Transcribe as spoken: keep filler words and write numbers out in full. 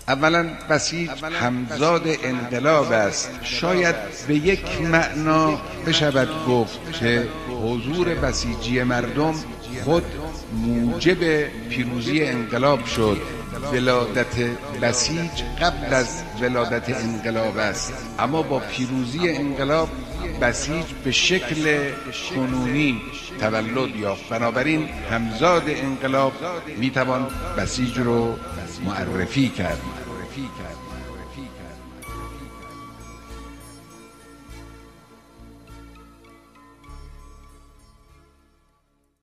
اولا بسیج همزاد انقلاب است. شاید به یک معنا بشود گفت که حضور بسیجی مردم خود موجب پیروزی انقلاب شد. ولادت بسیج قبل از ولادت انقلاب است، اما با پیروزی انقلاب بسیج به شکل کنونی تولد یافت. بنابراین همزاد انقلاب میتوان بسیج رو معرفی کرد.